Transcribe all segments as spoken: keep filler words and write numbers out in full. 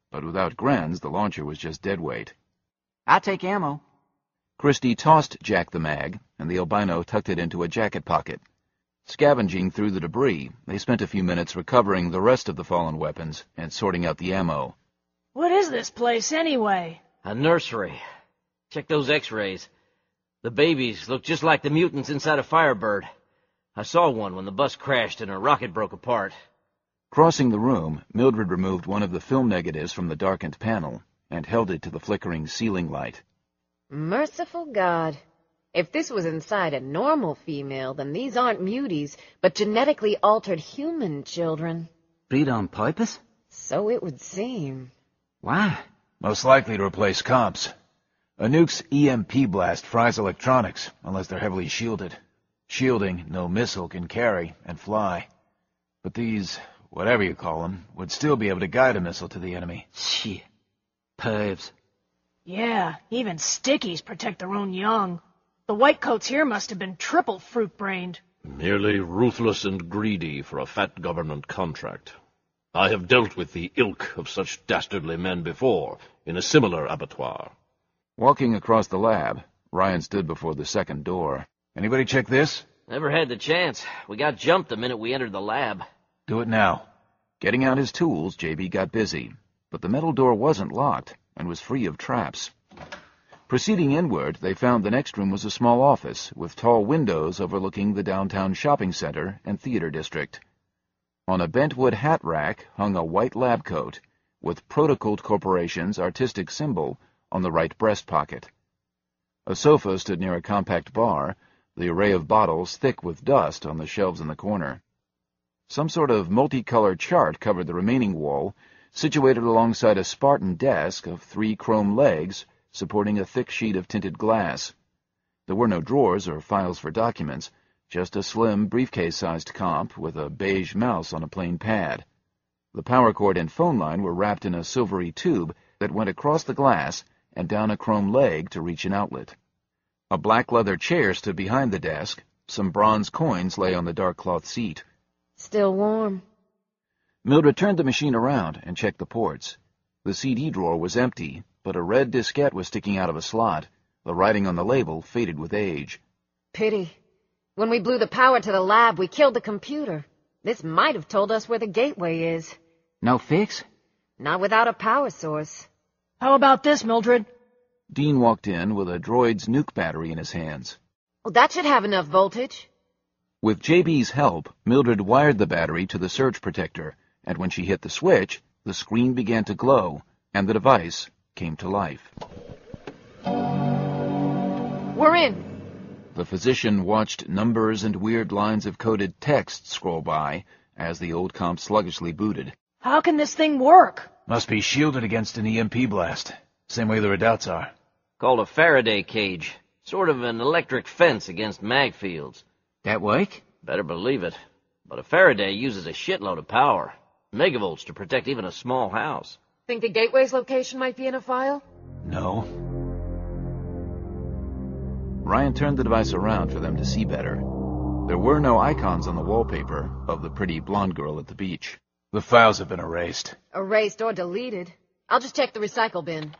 but without Grenz, the launcher was just dead weight. "I'll take ammo." Christie tossed Jack the mag, and the albino tucked it into a jacket pocket. Scavenging through the debris, they spent a few minutes recovering the rest of the fallen weapons and sorting out the ammo. What is this place, anyway? A nursery. Check those x-rays. The babies look just like the mutants inside a Firebird. I saw one when the bus crashed and a rocket broke apart. Crossing the room, Mildred removed one of the film negatives from the darkened panel and held it to the flickering ceiling light. Merciful God. If this was inside a normal female, then these aren't muties, but genetically altered human children. Breed on purpose? So it would seem. Why? Most likely to replace comps. A nuke's E M P blast fries electronics, unless they're heavily shielded. Shielding, no missile can carry and fly. But these, whatever you call them, would still be able to guide a missile to the enemy. Shit. Pervs. Yeah, even stickies protect their own young. The whitecoats here must have been triple fruit-brained. Merely ruthless and greedy for a fat government contract. I have dealt with the ilk of such dastardly men before, in a similar abattoir. Walking across the lab, Ryan stood before the second door. Anybody check this? Never had the chance. We got jumped the minute we entered the lab. Do it now. Getting out his tools, J B got busy, but the metal door wasn't locked and was free of traps. Proceeding inward, they found the next room was a small office with tall windows overlooking the downtown shopping center and theater district. On a bentwood hat rack hung a white lab coat with Protocult Corporation's artistic symbol on the right breast pocket. A sofa stood near a compact bar, the array of bottles thick with dust on the shelves in the corner. Some sort of multicolored chart covered the remaining wall, situated alongside a Spartan desk of three chrome legs supporting a thick sheet of tinted glass. There were no drawers or files for documents, just a slim briefcase-sized comp with a beige mouse on a plain pad. The power cord and phone line were wrapped in a silvery tube that went across the glass and down a chrome leg to reach an outlet. A black leather chair stood behind the desk. Some bronze coins lay on the dark cloth seat. Still warm. Mildred turned the machine around and checked the ports. The C D drawer was empty, but a red diskette was sticking out of a slot. The writing on the label faded with age. Pity. When we blew the power to the lab, we killed the computer. This might have told us where the gateway is. No fix? Not without a power source. How about this, Mildred? Dean walked in with a droid's nuke battery in his hands. Well, that should have enough voltage. With J B's help, Mildred wired the battery to the surge protector, and when she hit the switch, the screen began to glow, and the device came to life. We're in. The physician watched numbers and weird lines of coded text scroll by as the old comp sluggishly booted. How can this thing work? Must be shielded against an E M P blast. Same way the redoubts are. Called a Faraday cage. Sort of an electric fence against mag fields. That work? Better believe it. But a Faraday uses a shitload of power. Megavolts to protect even a small house. Think the gateway's location might be in a file? No. Ryan turned the device around for them to see better. There were no icons on the wallpaper of the pretty blonde girl at the beach. The files have been erased. Erased or deleted. I'll just check the recycle bin.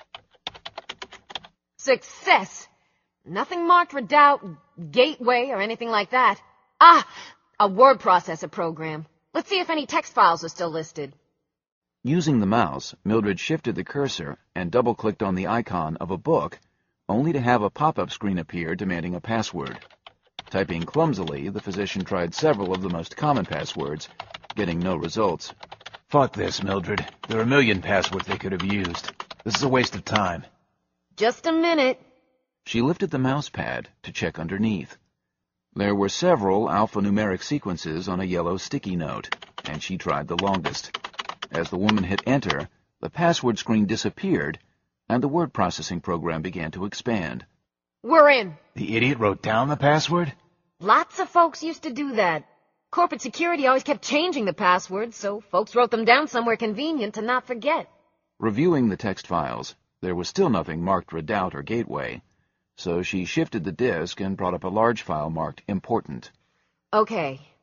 Success! Nothing marked redoubt, gateway, or anything like that. Ah! A word processor program. Let's see if any text files are still listed. Using the mouse, Mildred shifted the cursor and double-clicked on the icon of a book, only to have a pop-up screen appear demanding a password. Typing clumsily, the physician tried several of the most common passwords, getting no results. Fuck this, Mildred. There are a million passwords they could have used. This is a waste of time. Just a minute. She lifted the mouse pad to check underneath. There were several alphanumeric sequences on a yellow sticky note, and she tried the longest. As the woman hit enter, the password screen disappeared, and the word processing program began to expand. We're in. The idiot wrote down the password? Lots of folks used to do that. Corporate security always kept changing the passwords, so folks wrote them down somewhere convenient to not forget. Reviewing the text files, there was still nothing marked redoubt or gateway, so she shifted the disk and brought up a large file marked important. Okay.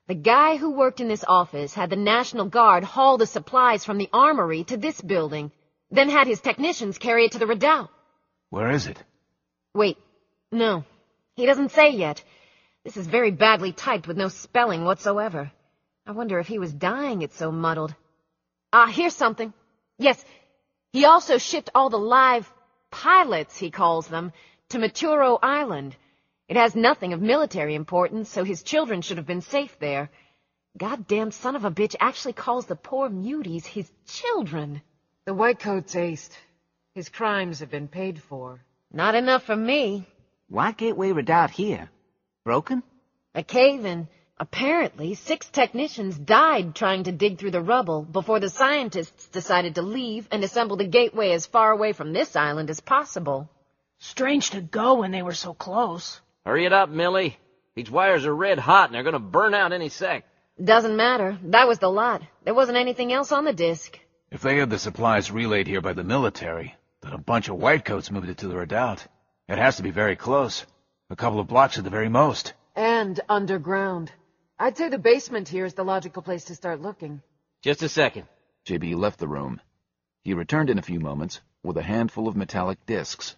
The guy who worked in this office had the National Guard haul the supplies from the armory to this building, then had his technicians carry it to the redoubt. Where is it? Wait, no. He doesn't say yet. This is very badly typed with no spelling whatsoever. I wonder if he was dying it's so muddled. Ah, here's something. Yes, he also shipped all the live pilots, he calls them, to Maturo Island. It has nothing of military importance, so his children should have been safe there. Goddamn son of a bitch actually calls the poor muties his children. The Whitecoat's aced. His crimes have been paid for. Not enough for me. Why Gateway Redoubt here? Broken? A cave-in. Apparently, six technicians died trying to dig through the rubble before the scientists decided to leave and assemble the gateway as far away from this island as possible. Strange to go when they were so close. Hurry it up, Millie. These wires are red hot and they're gonna burn out any sec. Doesn't matter. That was the lot. There wasn't anything else on the disc. If they had the supplies relayed here by the military, then a bunch of whitecoats moved it to the redoubt. It has to be very close. A couple of blocks at the very most. And underground. I'd say the basement here is the logical place to start looking. Just a second. J B left the room. He returned in a few moments with a handful of metallic discs.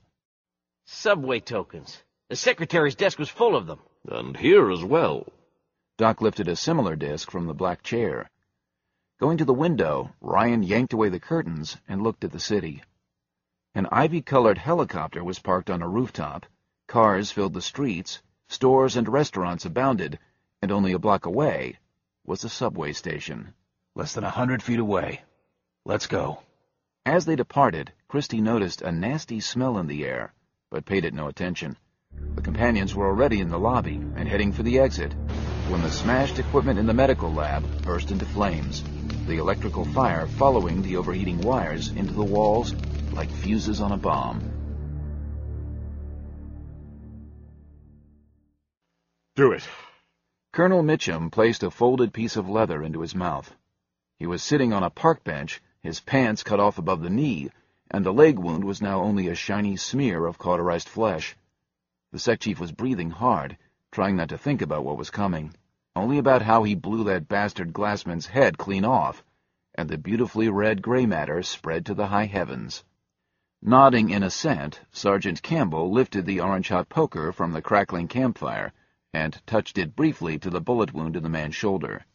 Subway tokens. The secretary's desk was full of them. And here as well. Doc lifted a similar disc from the black chair. Going to the window, Ryan yanked away the curtains and looked at the city. An ivy-colored helicopter was parked on a rooftop. Cars filled the streets. Stores and restaurants abounded. And only a block away was a subway station. Less than a hundred feet away. Let's go. As they departed, Christie noticed a nasty smell in the air, but paid it no attention. The companions were already in the lobby and heading for the exit, when the smashed equipment in the medical lab burst into flames, the electrical fire following the overheating wires into the walls like fuses on a bomb. Do it. Colonel Mitchum placed a folded piece of leather into his mouth. He was sitting on a park bench, his pants cut off above the knee, and the leg wound was now only a shiny smear of cauterized flesh. The sec chief was breathing hard, trying not to think about what was coming, only about how he blew that bastard Glassman's head clean off, and the beautifully red gray matter spread to the high heavens. Nodding in assent, Sergeant Campbell lifted the orange-hot poker from the crackling campfire and touched it briefly to the bullet wound in the man's shoulder.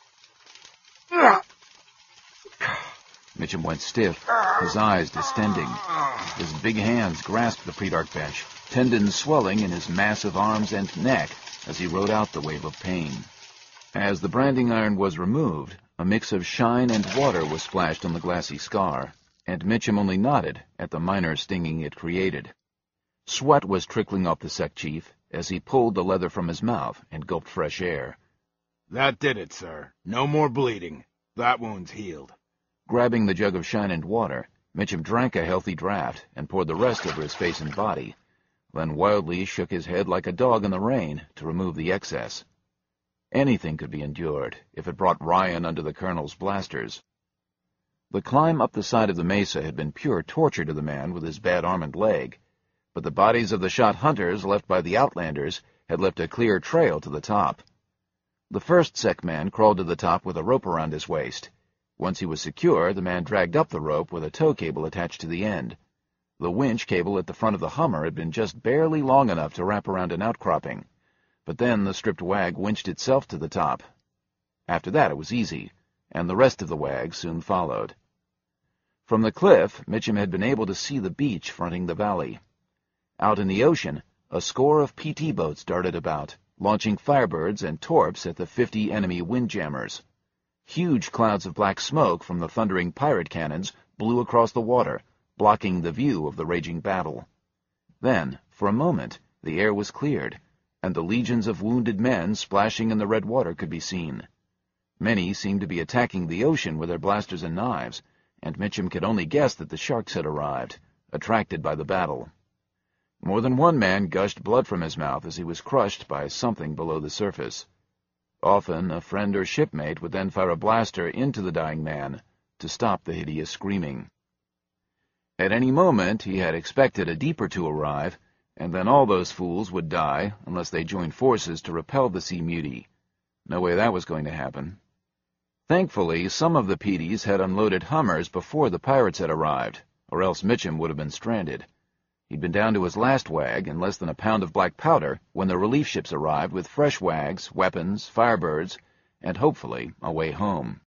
Mitchum went stiff, his eyes distending. His big hands grasped the pre-dark bench, tendons swelling in his massive arms and neck as he rode out the wave of pain. As the branding iron was removed, a mix of shine and water was splashed on the glassy scar, and Mitchum only nodded at the minor stinging it created. Sweat was trickling off the sec chief as he pulled the leather from his mouth and gulped fresh air. That did it, sir. No more bleeding. That wound's healed. Grabbing the jug of shine and water, Mitchum drank a healthy draught and poured the rest over his face and body, then wildly shook his head like a dog in the rain to remove the excess. Anything could be endured if it brought Ryan under the colonel's blasters. The climb up the side of the mesa had been pure torture to the man with his bad arm and leg, but the bodies of the shot hunters left by the Outlanders had left a clear trail to the top. The first sec man crawled to the top with a rope around his waist. Once he was secure, the man dragged up the rope with a tow cable attached to the end. The winch cable at the front of the Hummer had been just barely long enough to wrap around an outcropping, but then the stripped wag winched itself to the top. After that it was easy, and the rest of the wag soon followed. From the cliff, Mitchum had been able to see the beach fronting the valley. Out in the ocean, a score of P T boats darted about, launching Firebirds and Torps at the fifty enemy windjammers. Huge clouds of black smoke from the thundering pirate cannons blew across the water, blocking the view of the raging battle. Then, for a moment, the air was cleared, and the legions of wounded men splashing in the red water could be seen. Many seemed to be attacking the ocean with their blasters and knives, and Mitchum could only guess that the sharks had arrived, attracted by the battle. More than one man gushed blood from his mouth as he was crushed by something below the surface. Often a friend or shipmate would then fire a blaster into the dying man to stop the hideous screaming. At any moment he had expected a deeper to arrive, and then all those fools would die unless they joined forces to repel the sea mutie. No way that was going to happen. Thankfully, some of the Petey's had unloaded Hummers before the pirates had arrived, or else Mitchum would have been stranded. He'd been down to his last wag and less than a pound of black powder when the relief ships arrived with fresh wags, weapons, firebirds, and hopefully a way home.